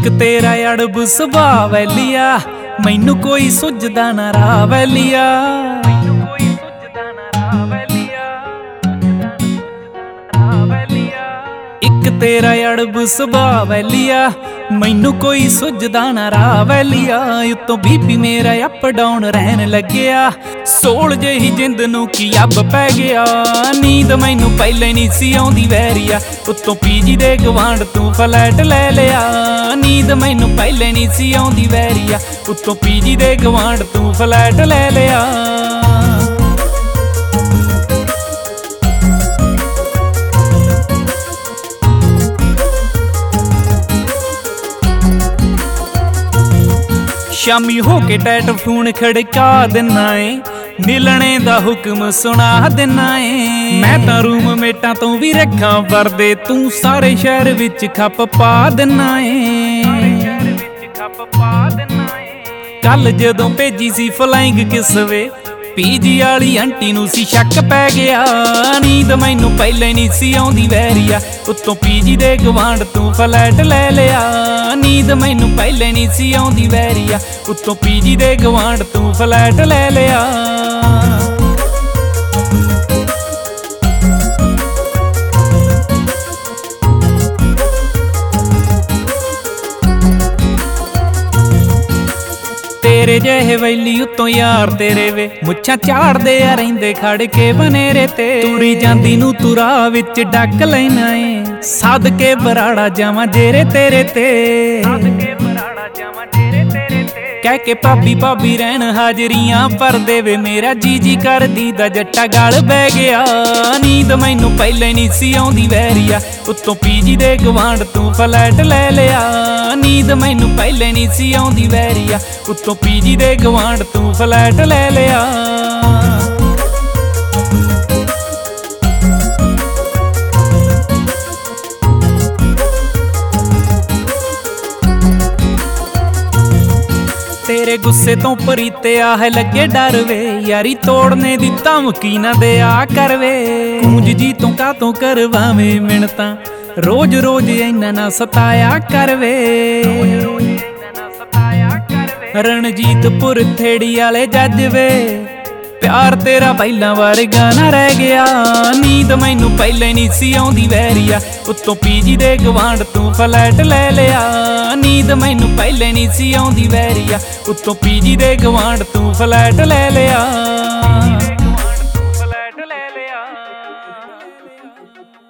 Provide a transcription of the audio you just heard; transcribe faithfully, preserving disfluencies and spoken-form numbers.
ਇੱਕ ਤੇਰਾ ਅੜਬ ਸੁਭਾਅ ਵੈਲੀਆ, ਮੈਨੂੰ ਕੋਈ ਸੁਝਦਾ ਨਾ ਰਾਹ ਵੈਲੀਆ। ਇੱਕ ਤੇਰਾ ਅੜਬ ਸੁਭਾਅ ਵੈਲੀਆ, ਮੈਨੂੰ ਕੋਈ ਸੁਝਦਾ ਨਾ ਰਾਹ ਵੈਲੀਆ। ਉੱਤੋਂ ਬੀਪੀ ਮੇਰਾ ਅਪ ਡਾਊਨ ਰਹਿਣ ਲੱਗਿਆ, ਸੋਲ ਜਿਹੀ ਜਿੰਦ ਨੂੰ ਕੀ ਅੱਬ ਪੈ ਗਿਆ। ਨੀਂਦ ਮੈਨੂੰ ਪਹਿਲੇ ਨਹੀਂ ਸੀ ਆਉਂਦੀ ਵੈਰੀਆ, ਉੱਤੋਂ ਪੀਜੀ ਦੇ ਗਵਾਂਢ ਤੂੰ ਫਲੈਟ ਲੈ ਲਿਆ। ਨੀਂਦ ਮੈਨੂੰ ਪਹਿਲੇ ਨਹੀਂ ਸੀ ਆਉਂਦੀ ਵੈਰੀਆ, ਉੱਤੋਂ ਪੀਜੀ ਦੇ ਗਵਾਂਢ ਤੂੰ ਫਲੈਟ ਲੈ ਲਿਆ। ਸ਼ਾਮੀ ਹੋ ਕੇ ਟੈਟ ਫੋਨ ਖੜਕਾ ਦਿਨਾ ਏ, ਮਿਲਣੇ ਦਾ ਹੁਕਮ ਸੁਣਾ ਦਿਨਾ ਏ। ਮੈਂ ਤਾਂ ਰੂਮ ਮੇਟਾਂ ਤੋਂ ਵੀ ਰੱਖਾਂ ਵਰਦੇ, ਤੂੰ ਸਾਰੇ ਸ਼ਹਿਰ ਵਿੱਚ ਖੱਪ ਪਾ ਦਿਨਾ ਏ। ਕੱਲ ਜਦੋਂ ਭੇਜੀ ਸੀ ਫਲਾਈਂਗ ਕਿਸਵੇ, ਪੀਜੀ ਵਾਲੀ ਆਂਟੀ ਨੂੰ ਸੀ ਸ਼ੱਕ ਪੈ ਗਿਆ। ਨੀਂਦ ਮੈਨੂੰ ਪਹਿਲੇ ਨਹੀਂ ਸੀ ਆਉਂਦੀ ਵੈਰੀਆ, ਉੱਤੋਂ ਪੀਜੀ ਦੇ ਗਵਾਂਢ ਤੂੰ ਫਲੈਟ ਲੈ ਲਿਆ। ਨੀਂਦ ਮੈਨੂੰ ਪਹਿਲੇ ਨਹੀਂ ਸੀ ਆਉਂਦੀ ਵੈਰੀਆ, ਉੱਤੋਂ ਪੀਜੀ ਦੇ ਗਵਾਂਢ ਤੂੰ ਫਲੈਟ ਲੈ ਲਿਆ। ਤੇਰੇ ਜਿਹੇ ਵੈਲੀ ਉੱਤੋਂ ਯਾਰ ਤੇਰੇ ਵੇ, ਮੁੱਛਾਂ ਝਾੜਦੇ ਆ ਰਹਿੰਦੇ ਖੜ ਕੇ ਬਨੇਰੇ ਤੇ। ਤੁਰੀ ਜਾਂਦੀ ਨੂੰ ਤੁਰਾ ਵਿੱਚ ਡੱਕ ਲੈਣਾ ਏ, ਸੱਦ ਕੇ ਬਰਾੜਾ ਜਾਵਾਂ ਜੇਰੇ ਤੇਰੇ ਤੇ। ਕਹਿ ਕੇ ਭਾਬੀ ਭਾਬੀ ਰਹਿਣ ਹਾਜ਼ਰੀਆਂ ਭਰਦੇ ਵੇ, ਮੇਰਾ ਜੀ ਜੀ ਕਰਦੀ ਦਾ ਜੱਟਾ ਗਲ ਬਹਿ ਗਿਆ। ਨੀਂਦ ਮੈਨੂੰ ਪਹਿਲੇ ਨਹੀਂ ਸੀ ਆਉਂਦੀ ਵੈਰੀਆ, ਉੱਤੋਂ ਪੀਜੀ ਦੇ ਗਵਾਂਢ ਤੂੰ ਫਲੈਟ ਲੈ ਲਿਆ। ਨੀਂਦ ਮੈਨੂੰ ਪਹਿਲੇ ਨਹੀਂ ਸੀ ਆਉਂਦੀ ਵੈਰੀਆ, ਉੱਤੋਂ ਪੀਜੀ ਦੇ ਗਵਾਂਢ ਤੂੰ ਫਲੈਟ ਲੈ ਲਿਆ। ਤੇਰੇ ਗੁੱਸੇ ਤੋਂ ਪਰੀਤੇ ਆਹ ਲੱਗੇ ਡਰ ਵੇ, ਯਾਰੀ ਤੋੜਨੇ ਦੀ ਧਮਕੀ ਨਾ ਦਿਆ ਕਰ ਵੇ। ਕੂੰਜ ਜੀ ਤੋਂ ਕਾਤੋਂ ਕਰਵਾਵੇਂ ਮਿੰਨਤਾਂ, ਰੋਜ਼ ਰੋਜ਼ ਇੰਨਾ ਨਾ ਸਤਾਇਆ ਕਰ ਵੇ। ਰਣਜੀਤਪੁਰ ਥੇੜੀ ਵਾਲੇ ਜੱਜ ਵੇ, ਪਿਆਰ ਤੇਰਾ ਪਹਿਲਾਂ ਵਰਗਾ ਨਾ ਰਹਿ ਗਿਆ। ਨੀਂਦ ਮੈਨੂੰ ਪਹਿਲੇ ਨਹੀਂ ਸੀ ਆਉਂਦੀ ਵੈਰੀਆ, ਉੱਤੋਂ ਪੀਜੀ ਦੇ ਗਵਾਂਢ ਤੂੰ ਫਲੈਟ ਲੈ ਲਿਆ। ਨੀਂਦ ਮੈਨੂੰ ਪਹਿਲੇ ਨਹੀਂ ਸੀ ਆਉਂਦੀ ਵੈਰੀਆ, ਉੱਤੋਂ ਪੀਜੀ ਦੇ ਗਵਾਂਢ ਤੂੰ ਫਲੈਟ ਲੈ ਲਿਆ।